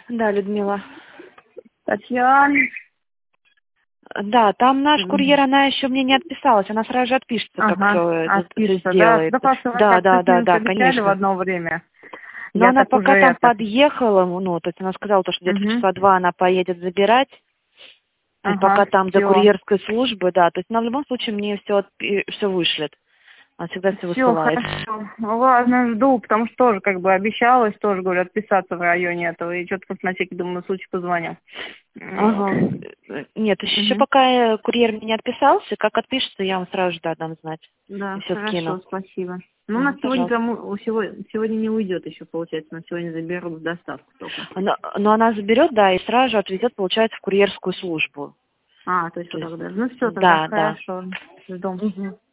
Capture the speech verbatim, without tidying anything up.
Да, Людмила. Татьяна. Да, там наш Мгм. курьер, она еще мне не отписалась, она сразу же отпишется, как Ага, все это отпишется, да. сделает. Да, просто мы Да, как-то да, с да, ним да, обещали в конечно. одно время. Но Я она так уже пока там это... подъехала, ну, то есть она сказала, то, что где-то в Угу. часа два она поедет забирать. То есть пока Ага, там до все. курьерской службы, да, то есть она в любом случае мне все, все вышлет. Она всегда все Все, высылает. хорошо. Ну, ладно, жду, потому что тоже как бы обещалась, тоже, говорю, отписаться в районе этого. И что-то на всякий, думаю, на случай позвоню. Вот. Ага. Нет, еще Угу. пока э, курьер мне не отписался, как отпишется, я вам сразу же да, дам знать. И Да, все хорошо, скину. спасибо. Ну, у нас Мгм, сегодня пожалуйста. прям у- сегодня, сегодня не уйдет еще, получается, нас сегодня заберут в доставку только. Но, но она заберет, да, и сразу же отвезет, получается, в курьерскую службу. А, то есть То вот есть, так даже. Ну все, тогда да, да. хорошо. Жду. Мгм.